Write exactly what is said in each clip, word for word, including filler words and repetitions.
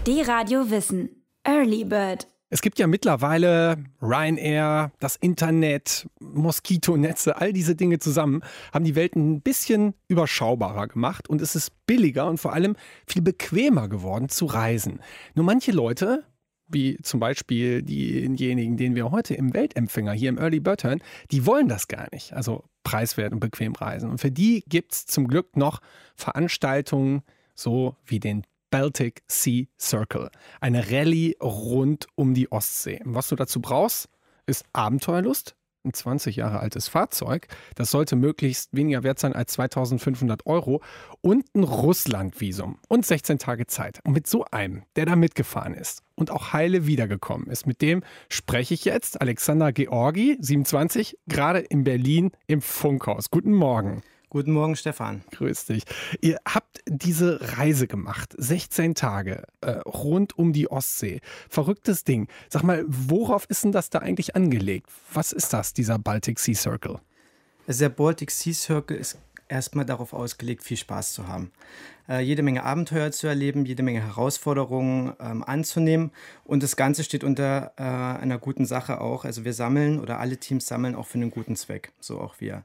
D-Radio Wissen. Early Bird. Es gibt ja mittlerweile Ryanair, das Internet, Moskitonetze, all diese Dinge zusammen haben die Welt ein bisschen überschaubarer gemacht und es ist billiger und vor allem viel bequemer geworden zu reisen. Nur manche Leute, wie zum Beispiel diejenigen, denen wir heute im Weltempfänger hier im Early Bird hören, die wollen das gar nicht, also preiswert und bequem reisen. Und für die gibt es zum Glück noch Veranstaltungen, so wie den Baltic Sea Circle, eine Rallye rund um die Ostsee. Und was du dazu brauchst, ist Abenteuerlust, ein zwanzig Jahre altes Fahrzeug, das sollte möglichst weniger wert sein als zweitausendfünfhundert Euro und ein Russlandvisum und sechzehn Tage Zeit. Und mit so einem, der da mitgefahren ist und auch heile wiedergekommen ist, mit dem spreche ich jetzt, Alexander Georgi, siebenundzwanzig, gerade in Berlin im Funkhaus. Guten Morgen. Guten Morgen, Stefan. Grüß dich. Ihr habt diese Reise gemacht, sechzehn Tage, äh, rund um die Ostsee. Verrücktes Ding. Sag mal, worauf ist denn das da eigentlich angelegt? Was ist das, dieser Baltic Sea Circle? Also der Baltic Sea Circle ist erstmal darauf ausgelegt, viel Spaß zu haben. Äh, jede Menge Abenteuer zu erleben, jede Menge Herausforderungen ähm, anzunehmen. Und das Ganze steht unter äh, einer guten Sache auch. Also wir sammeln oder alle Teams sammeln auch für einen guten Zweck, so auch wir.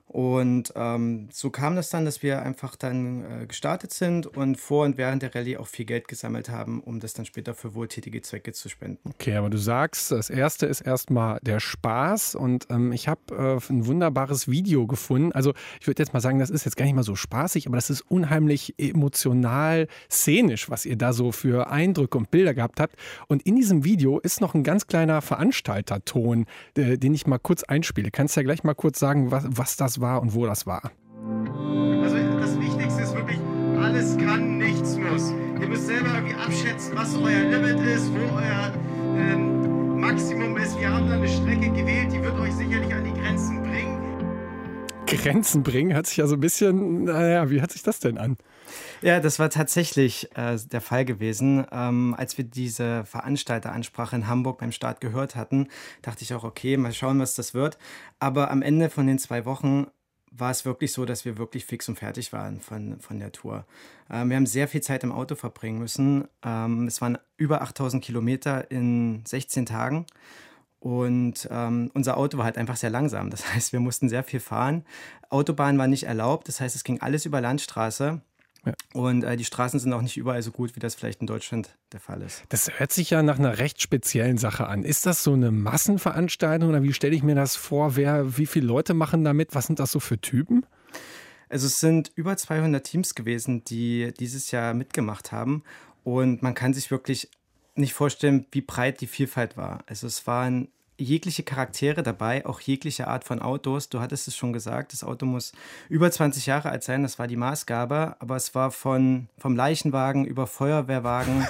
Und ähm, so kam das dann, dass wir einfach dann äh, gestartet sind und vor und während der Rallye auch viel Geld gesammelt haben, um das dann später für wohltätige Zwecke zu spenden. Okay, aber du sagst, das erste ist erstmal der Spaß und ähm, ich habe äh, ein wunderbares Video gefunden. Also ich würde jetzt mal sagen, das ist jetzt gar nicht mal so spaßig, aber das ist unheimlich emotional szenisch, was ihr da so für Eindrücke und Bilder gehabt habt. Und in diesem Video ist noch ein ganz kleiner Veranstalterton, äh, den ich mal kurz einspiele. Kannst du ja gleich mal kurz sagen, was, was das war und wo das war? Also das Wichtigste ist wirklich, alles kann, nichts muss. Ihr müsst selber irgendwie abschätzen, was euer Limit ist, wo euer ähm, Maximum ist. Wir haben da eine Strecke gewählt, die wird euch sicherlich an die Grenzen bringen. Grenzen bringen? Hört sich ja so ein bisschen, naja, wie hört sich das denn an? Ja, das war tatsächlich äh, der Fall gewesen. Ähm, als wir diese Veranstalteransprache in Hamburg beim Start gehört hatten, dachte ich auch, okay, mal schauen, was das wird. Aber am Ende von den zwei Wochen war es wirklich so, dass wir wirklich fix und fertig waren von, von der Tour. Ähm, wir haben sehr viel Zeit im Auto verbringen müssen. Ähm, es waren über achttausend Kilometer in sechzehn Tagen. Und ähm, unser Auto war halt einfach sehr langsam. Das heißt, wir mussten sehr viel fahren. Autobahn war nicht erlaubt. Das heißt, es ging alles über Landstraße. Ja. Und äh, die Straßen sind auch nicht überall so gut, wie das vielleicht in Deutschland der Fall ist. Das hört sich ja nach einer recht speziellen Sache an. Ist das so eine Massenveranstaltung oder wie stelle ich mir das vor? Wer, wie viele Leute machen da mit? Was sind das so für Typen? Also es sind über zweihundert Teams gewesen, die dieses Jahr mitgemacht haben. Und man kann sich wirklich nicht vorstellen, wie breit die Vielfalt war. Also es waren jegliche Charaktere dabei, auch jegliche Art von Autos. Du hattest es schon gesagt, das Auto muss über zwanzig Jahre alt sein, das war die Maßgabe, aber es war von, vom Leichenwagen über Feuerwehrwagen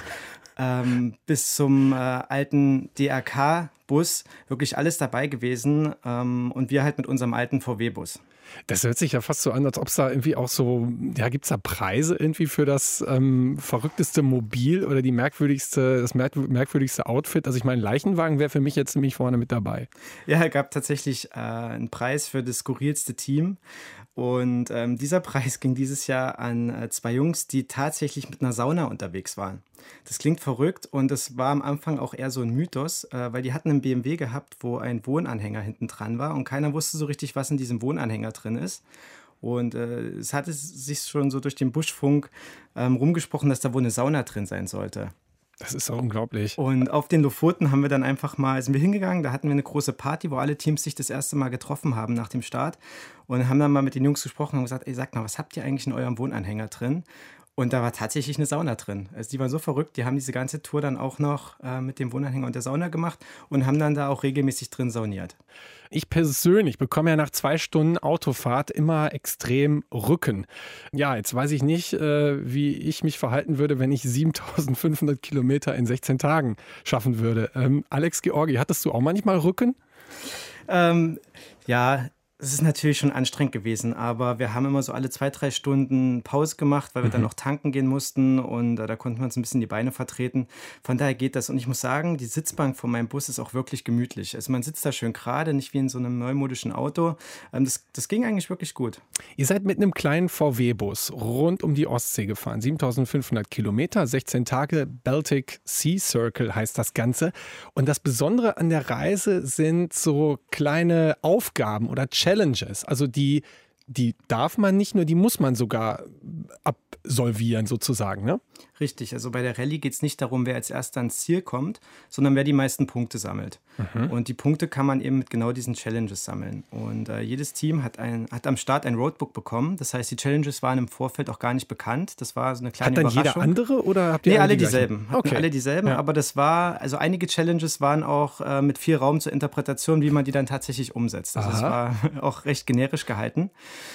ähm, bis zum äh, alten D R K-Bus, wirklich alles dabei gewesen ähm, und wir halt mit unserem alten V W-Bus. Das hört sich ja fast so an, als ob es da irgendwie auch so, ja, gibt es da Preise irgendwie für das ähm, verrückteste Mobil oder die merkwürdigste, das merk- merkwürdigste Outfit? Also ich meine, Leichenwagen wäre für mich jetzt ziemlich vorne mit dabei. Ja, es gab tatsächlich äh, einen Preis für das skurrilste Team. Und ähm, dieser Preis ging dieses Jahr an äh, zwei Jungs, die tatsächlich mit einer Sauna unterwegs waren. Das klingt verrückt und das war am Anfang auch eher so ein Mythos, äh, weil die hatten einen B M W gehabt, wo ein Wohnanhänger hinten dran war und keiner wusste so richtig, was in diesem Wohnanhänger drin ist. Und äh, es hatte sich schon so durch den Buschfunk ähm, rumgesprochen, dass da wohl eine Sauna drin sein sollte. Das ist doch unglaublich. Und auf den Lofoten haben wir dann einfach mal, sind wir hingegangen, da hatten wir eine große Party, wo alle Teams sich das erste Mal getroffen haben nach dem Start und haben dann mal mit den Jungs gesprochen und gesagt, ey, sag mal, was habt ihr eigentlich in eurem Wohnanhänger drin? Und da war tatsächlich eine Sauna drin. Also die waren so verrückt, die haben diese ganze Tour dann auch noch äh, mit dem Wohnanhänger und der Sauna gemacht und haben dann da auch regelmäßig drin sauniert. Ich persönlich bekomme ja nach zwei Stunden Autofahrt immer extrem Rücken. Ja, jetzt weiß ich nicht, äh, wie ich mich verhalten würde, wenn ich siebentausendfünfhundert Kilometer in sechzehn Tagen schaffen würde. Ähm, Alex Georgi, hattest du auch manchmal Rücken? Ähm, ja, Es ist natürlich schon anstrengend gewesen, aber wir haben immer so alle zwei, drei Stunden Pause gemacht, weil wir mhm. dann noch tanken gehen mussten und äh, da konnten wir uns ein bisschen die Beine vertreten. Von daher geht das. Und ich muss sagen, die Sitzbank von meinem Bus ist auch wirklich gemütlich. Also man sitzt da schön gerade, nicht wie in so einem neumodischen Auto. Ähm, das, das ging eigentlich wirklich gut. Ihr seid mit einem kleinen V W-Bus rund um die Ostsee gefahren. siebentausendfünfhundert Kilometer, sechzehn Tage, Baltic Sea Circle heißt das Ganze. Und das Besondere an der Reise sind so kleine Aufgaben oder Challenges. Challenges, also die, die darf man nicht nur, die muss man sogar absolvieren sozusagen, ne? Richtig, also bei der Rallye geht es nicht darum, wer als Erster ans Ziel kommt, sondern wer die meisten Punkte sammelt. Mhm. Und die Punkte kann man eben mit genau diesen Challenges sammeln. Und äh, jedes Team hat, ein, hat am Start ein Roadbook bekommen. Das heißt, die Challenges waren im Vorfeld auch gar nicht bekannt. Das war so eine kleine Überraschung. Hat dann jeder andere oder habt ihr nee, alle alle die dieselben. Hatten okay. alle dieselben, ja. Aber das war, also einige Challenges waren auch äh, mit viel Raum zur Interpretation, wie man die dann tatsächlich umsetzt. Also es war auch recht generisch gehalten.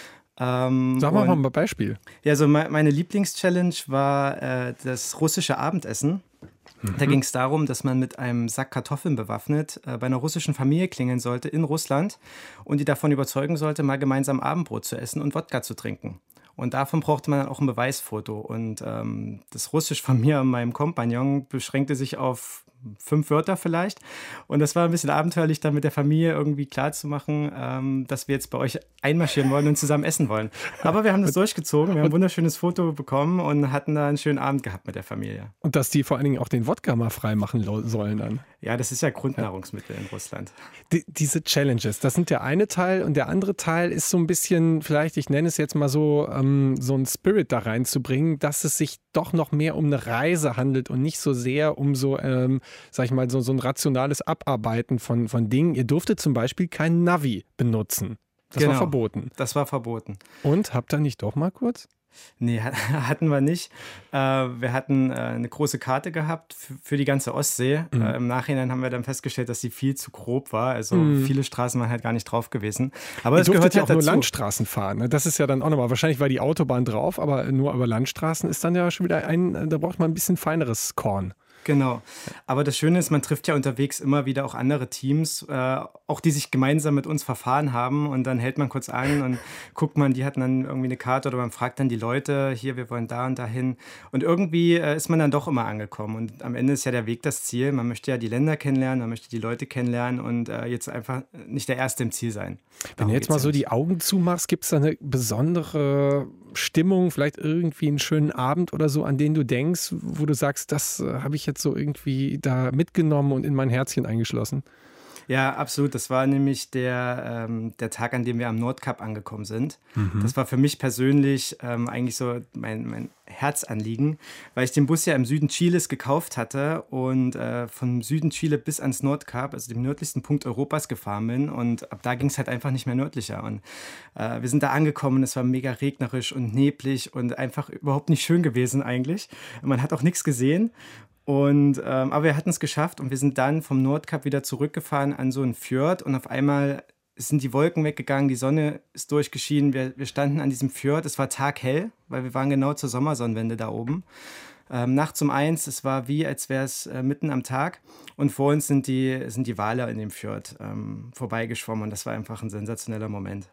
Ähm, Sag mal mal ein Beispiel. Ja, also meine Lieblingschallenge war äh, das russische Abendessen. Mhm. Da ging es darum, dass man mit einem Sack Kartoffeln bewaffnet äh, bei einer russischen Familie klingeln sollte in Russland und die davon überzeugen sollte, mal gemeinsam Abendbrot zu essen und Wodka zu trinken. Und davon brauchte man dann auch ein Beweisfoto. Und ähm, das Russisch von mir und meinem Kompagnon beschränkte sich auf fünf Wörter vielleicht. Und das war ein bisschen abenteuerlich, dann mit der Familie irgendwie klarzumachen, ähm, dass wir jetzt bei euch einmarschieren wollen und zusammen essen wollen. Aber wir haben das durchgezogen. Wir haben ein wunderschönes Foto bekommen und hatten da einen schönen Abend gehabt mit der Familie. Und dass die vor allen Dingen auch den Wodka mal frei machen sollen dann. Ja, das ist ja Grundnahrungsmittel ja. in Russland. Die, diese Challenges, das sind der eine Teil. Und der andere Teil ist so ein bisschen, vielleicht, ich nenne es jetzt mal so, ähm, so ein Spirit da reinzubringen, dass es sich doch noch mehr um eine Reise handelt und nicht so sehr um so, ähm, sag ich mal, so, so ein rationales Abarbeiten von, von Dingen. Ihr durftet zum Beispiel kein Navi benutzen. Das genau, war verboten. Das war verboten. Und habt ihr nicht doch mal kurz? Nee, hatten wir nicht. Wir hatten eine große Karte gehabt für die ganze Ostsee. Mhm. Im Nachhinein haben wir dann festgestellt, dass sie viel zu grob war. Also mhm. viele Straßen waren halt gar nicht drauf gewesen. Aber es gehört ja halt auch dazu. Nur Landstraßen fahren. Das ist ja dann auch nochmal, wahrscheinlich war die Autobahn drauf, aber nur über Landstraßen ist dann ja schon wieder ein, da braucht man ein bisschen feineres Korn. Genau. Aber das Schöne ist, man trifft ja unterwegs immer wieder auch andere Teams, äh, auch die sich gemeinsam mit uns verfahren haben. Und dann hält man kurz an und guckt man, die hatten dann irgendwie eine Karte oder man fragt dann die Leute, hier, wir wollen da und dahin. Und irgendwie äh, ist man dann doch immer angekommen. Und am Ende ist ja der Weg das Ziel. Man möchte ja die Länder kennenlernen, man möchte die Leute kennenlernen und äh, jetzt einfach nicht der Erste im Ziel sein. Wenn Darum du jetzt mal so die Augen zumachst, gibt es da eine besondere Stimmung, vielleicht irgendwie einen schönen Abend oder so, an den du denkst, wo du sagst, das äh, habe ich jetzt so irgendwie da mitgenommen und in mein Herzchen eingeschlossen? Ja, absolut. Das war nämlich der, ähm, der Tag, an dem wir am Nordkap angekommen sind. Mhm. Das war für mich persönlich ähm, eigentlich so mein, mein Herzanliegen, weil ich den Bus ja im Süden Chiles gekauft hatte und äh, vom Süden Chile bis ans Nordkap, also dem nördlichsten Punkt Europas, gefahren bin. Und ab da ging es halt einfach nicht mehr nördlicher. Und äh, wir sind da angekommen, es war mega regnerisch und neblig und einfach überhaupt nicht schön gewesen eigentlich. Man hat auch nichts gesehen. Und, ähm, aber wir hatten es geschafft und wir sind dann vom Nordkap wieder zurückgefahren an so einen Fjord und auf einmal sind die Wolken weggegangen, die Sonne ist durchgeschienen, wir, wir standen an diesem Fjord, es war taghell, weil wir waren genau zur Sommersonnenwende da oben. Ähm, nachts um eins, es war wie, als wäre es äh, mitten am Tag und vor uns sind die, sind die Wale in dem Fjord ähm, vorbeigeschwommen und das war einfach ein sensationeller Moment.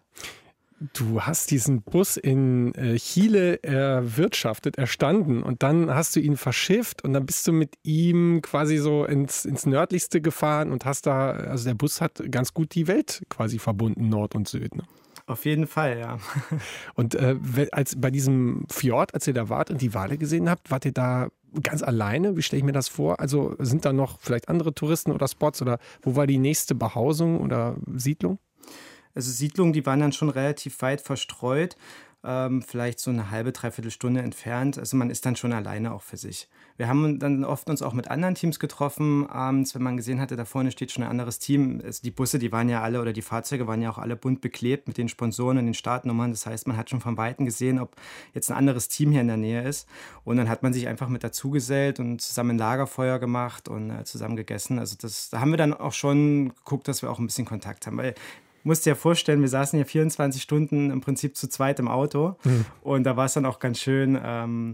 Du hast diesen Bus in äh, Chile erwirtschaftet, erstanden und dann hast du ihn verschifft und dann bist du mit ihm quasi so ins, ins Nördlichste gefahren und hast da, also der Bus hat ganz gut die Welt quasi verbunden, Nord und Süd. Ne? Auf jeden Fall, ja. Und äh, als bei diesem Fjord, als ihr da wart und die Wale gesehen habt, wart ihr da ganz alleine? Wie stelle ich mir das vor? Also sind da noch vielleicht andere Touristen oder Spots oder wo war die nächste Behausung oder Siedlung? Also Siedlungen, die waren dann schon relativ weit verstreut, ähm, vielleicht so eine halbe, dreiviertel Stunde entfernt. Also man ist dann schon alleine auch für sich. Wir haben dann oft uns auch mit anderen Teams getroffen abends, wenn man gesehen hatte, da vorne steht schon ein anderes Team. Also die Busse, die waren ja alle oder die Fahrzeuge waren ja auch alle bunt beklebt mit den Sponsoren und den Startnummern. Das heißt, man hat schon von Weitem gesehen, ob jetzt ein anderes Team hier in der Nähe ist. Und dann hat man sich einfach mit dazugesellt und zusammen ein Lagerfeuer gemacht und äh, zusammen gegessen. Also das, da haben wir dann auch schon geguckt, dass wir auch ein bisschen Kontakt haben, weil musst dir ja vorstellen, wir saßen ja vierundzwanzig Stunden im Prinzip zu zweit im Auto. Mhm. Und da war es dann auch ganz schön, ähm,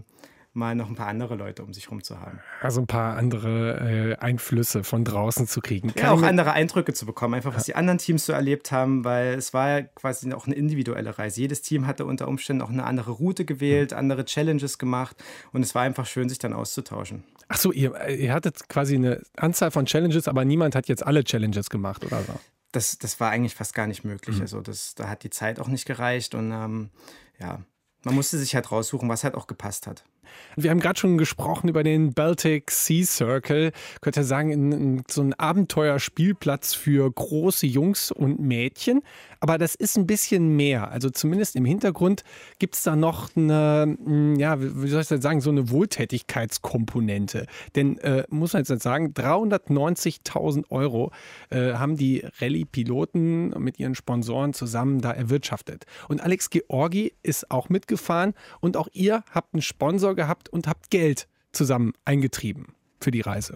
mal noch ein paar andere Leute um sich herum zu haben. Also ein paar andere äh, Einflüsse von draußen zu kriegen. Ja, auch andere Eindrücke zu bekommen, einfach was die anderen Teams so erlebt haben, weil es war ja quasi auch eine individuelle Reise. Jedes Team hatte unter Umständen auch eine andere Route gewählt, andere Challenges gemacht und es war einfach schön, sich dann auszutauschen. Ach so, ihr, ihr hattet quasi eine Anzahl von Challenges, aber niemand hat jetzt alle Challenges gemacht, oder so? Das, das war eigentlich fast gar nicht möglich. Mhm. Also das, da hat die Zeit auch nicht gereicht und ähm, ja, man musste sich halt raussuchen, was halt auch gepasst hat. Wir haben gerade schon gesprochen über den Baltic Sea Circle. Ich könnte sagen, in, in so ein Abenteuerspielplatz für große Jungs und Mädchen. Aber das ist ein bisschen mehr. Also zumindest im Hintergrund gibt es da noch eine, ja, wie soll ich das sagen, so eine Wohltätigkeitskomponente. Denn, äh, muss man jetzt sagen, dreihundertneunzigtausend Euro äh, haben die Rallye-Piloten mit ihren Sponsoren zusammen da erwirtschaftet. Und Alex Georgi ist auch mitgefahren und auch ihr habt einen Sponsor gehabt und habt Geld zusammen eingetrieben für die Reise.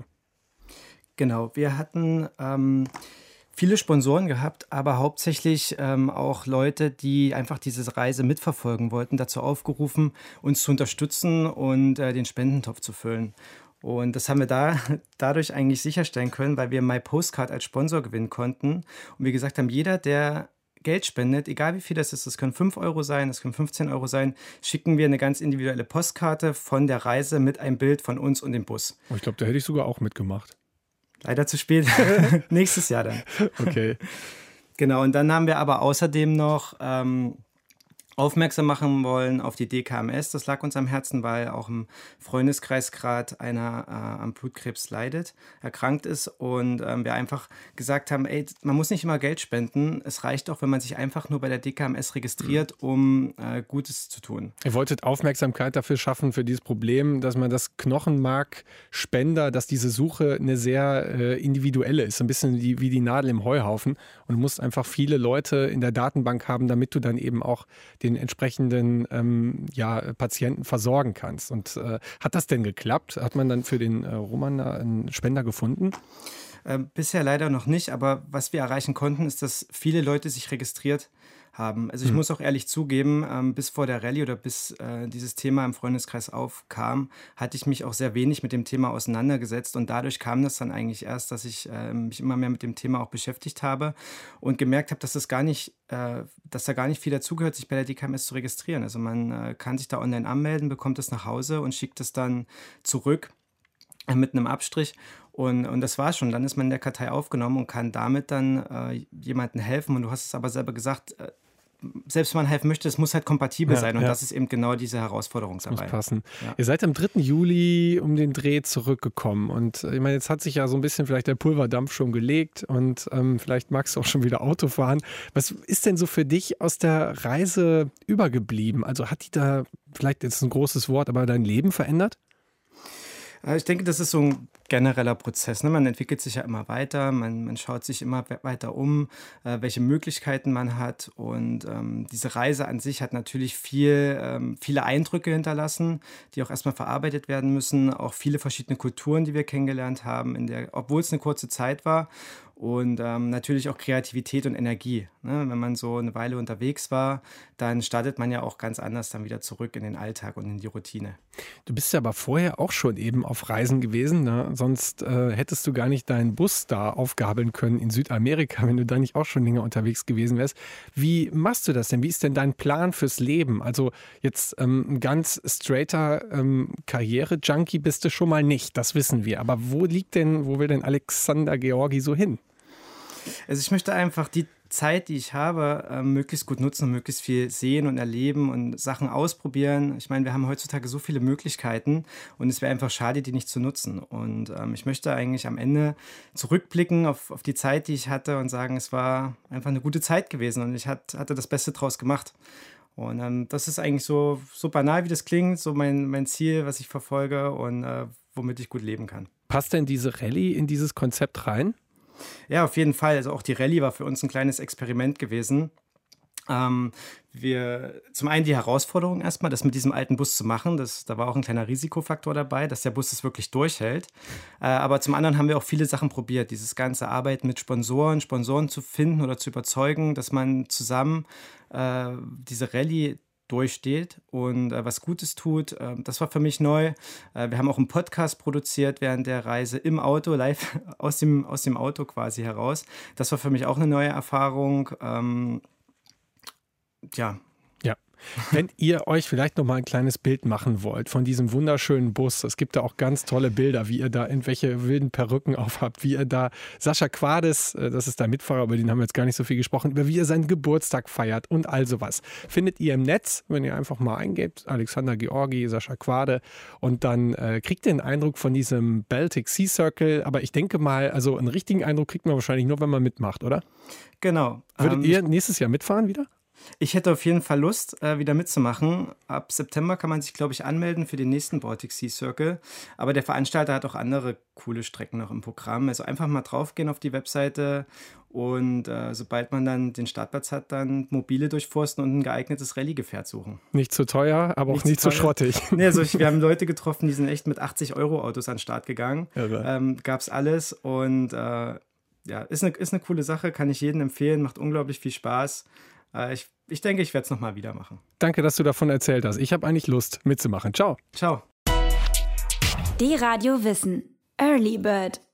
Genau, wir hatten ähm, viele Sponsoren gehabt, aber hauptsächlich ähm, auch Leute, die einfach diese Reise mitverfolgen wollten, dazu aufgerufen, uns zu unterstützen und äh, den Spendentopf zu füllen. Und das haben wir da dadurch eigentlich sicherstellen können, weil wir MyPostcard als Sponsor gewinnen konnten. Und wir gesagt haben, jeder, der Geld spendet, egal wie viel das ist, das können fünf Euro sein, das können fünfzehn Euro sein, schicken wir eine ganz individuelle Postkarte von der Reise mit einem Bild von uns und dem Bus. Oh, ich glaube, da hätte ich sogar auch mitgemacht. Leider zu spät. Nächstes Jahr dann. Okay. Genau, und dann haben wir aber außerdem noch ähm, aufmerksam machen wollen auf die D K M S. Das lag uns am Herzen, weil auch im Freundeskreis gerade einer äh, am Blutkrebs leidet, erkrankt ist und ähm, wir einfach gesagt haben, ey, man muss nicht immer Geld spenden. Es reicht auch, wenn man sich einfach nur bei der D K M S registriert, um äh, Gutes zu tun. Ihr wolltet Aufmerksamkeit dafür schaffen, für dieses Problem, dass man das Knochenmarkspender, dass diese Suche eine sehr äh, individuelle ist, ein bisschen die, wie die Nadel im Heuhaufen und du musst einfach viele Leute in der Datenbank haben, damit du dann eben auch den entsprechenden ähm, ja, Patienten versorgen kannst. Und äh, hat das denn geklappt? Hat man dann für den äh, Roman einen Spender gefunden? Äh, bisher leider noch nicht, aber was wir erreichen konnten, ist, dass viele Leute sich registriert haben. Also ich Mhm. muss auch ehrlich zugeben, ähm, bis vor der Rallye oder bis äh, dieses Thema im Freundeskreis aufkam, hatte ich mich auch sehr wenig mit dem Thema auseinandergesetzt und dadurch kam das dann eigentlich erst, dass ich äh, mich immer mehr mit dem Thema auch beschäftigt habe und gemerkt habe, dass das gar nicht, äh, dass da gar nicht viel dazugehört, sich bei der D K M S zu registrieren. Also man äh, kann sich da online anmelden, bekommt es nach Hause und schickt es dann zurück äh, mit einem Abstrich. Und, und das war schon. Dann ist man in der Kartei aufgenommen und kann damit dann äh, jemandem helfen. Und du hast es aber selber gesagt, äh, selbst wenn man helfen möchte, es muss halt kompatibel Ja, sein. Und ja. das ist eben genau diese Herausforderung Das muss dabei. passen. Ja. Ihr seid am dritten Juli um den Dreh zurückgekommen und äh, ich meine, jetzt hat sich ja so ein bisschen vielleicht der Pulverdampf schon gelegt und ähm, vielleicht magst du auch schon wieder Auto fahren. Was ist denn so für dich aus der Reise übergeblieben? Also hat die da, vielleicht jetzt ein großes Wort, aber dein Leben verändert? Ich denke, das ist so ein genereller Prozess. Ne? Man entwickelt sich ja immer weiter, man, man schaut sich immer weiter um, äh, welche Möglichkeiten man hat. Und ähm, diese Reise an sich hat natürlich viel, ähm, viele Eindrücke hinterlassen, die auch erstmal verarbeitet werden müssen. Auch viele verschiedene Kulturen, die wir kennengelernt haben, in der, obwohl es eine kurze Zeit war. Und ähm, natürlich auch Kreativität und Energie. Ne? Wenn man so eine Weile unterwegs war, dann startet man ja auch ganz anders dann wieder zurück in den Alltag und in die Routine. Du bist ja aber vorher auch schon eben auf Reisen gewesen, ne? Sonst äh, hättest du gar nicht deinen Bus da aufgabeln können in Südamerika, wenn du da nicht auch schon länger unterwegs gewesen wärst. Wie machst du das denn? Wie ist denn dein Plan fürs Leben? Also jetzt ähm, ein ganz straighter ähm, Karriere-Junkie bist du schon mal nicht, das wissen wir. Aber wo liegt denn, wo will denn Alexander Georgi so hin? Also ich möchte einfach die Zeit, die ich habe, äh, möglichst gut nutzen und möglichst viel sehen und erleben und Sachen ausprobieren. Ich meine, wir haben heutzutage so viele Möglichkeiten und es wäre einfach schade, die nicht zu nutzen. Und ähm, ich möchte eigentlich am Ende zurückblicken auf, auf die Zeit, die ich hatte und sagen, es war einfach eine gute Zeit gewesen und ich hat, hatte das Beste draus gemacht. Und ähm, das ist eigentlich so, so banal, wie das klingt, so mein, mein Ziel, was ich verfolge und äh, womit ich gut leben kann. Passt denn diese Rallye in dieses Konzept rein? Ja, auf jeden Fall. Also auch die Rallye war für uns ein kleines Experiment gewesen. Ähm, wir, zum einen die Herausforderung erstmal, das mit diesem alten Bus zu machen. Das, da war auch ein kleiner Risikofaktor dabei, dass der Bus es wirklich durchhält. Äh, aber zum anderen haben wir auch viele Sachen probiert. Dieses ganze Arbeiten mit Sponsoren, Sponsoren zu finden oder zu überzeugen, dass man zusammen äh, diese Rallye durchsteht und äh, was Gutes tut. Äh, das war für mich neu. Äh, wir haben auch einen Podcast produziert während der Reise im Auto, live aus dem, aus dem Auto quasi heraus. Das war für mich auch eine neue Erfahrung. Ähm, ja. Ja. Wenn ihr euch vielleicht noch mal ein kleines Bild machen wollt von diesem wunderschönen Bus, es gibt da auch ganz tolle Bilder, wie ihr da irgendwelche wilden Perücken aufhabt, wie ihr da Sascha Quades, das ist der Mitfahrer, über den haben wir jetzt gar nicht so viel gesprochen, über wie ihr seinen Geburtstag feiert und all sowas. Findet ihr im Netz, wenn ihr einfach mal eingebt, Alexander Georgi, Sascha Quade, und dann äh, kriegt ihr einen Eindruck von diesem Baltic Sea Circle, aber ich denke mal, also einen richtigen Eindruck kriegt man wahrscheinlich nur, wenn man mitmacht, oder? Genau. Würdet ähm, ihr nächstes Jahr mitfahren wieder? Ich hätte auf jeden Fall Lust, äh, wieder mitzumachen. Ab September kann man sich, glaube ich, anmelden für den nächsten Baltic Sea Circle. Aber der Veranstalter hat auch andere coole Strecken noch im Programm. Also einfach mal draufgehen auf die Webseite und äh, sobald man dann den Startplatz hat, dann mobile durchforsten und ein geeignetes Rallye-Gefährt suchen. Nicht zu teuer, aber auch nicht, nicht zu schrottig. Nee, also ich, wir haben Leute getroffen, die sind echt mit achtzig Euro Autos an den Start gegangen. Ähm, gab's alles und äh, ja, ist eine, ist eine coole Sache, kann ich jedem empfehlen, macht unglaublich viel Spaß. Ich, ich denke, ich werde es nochmal wieder machen. Danke, dass du davon erzählt hast. Ich habe eigentlich Lust mitzumachen. Ciao. Ciao. D-Radio Wissen. Early Bird.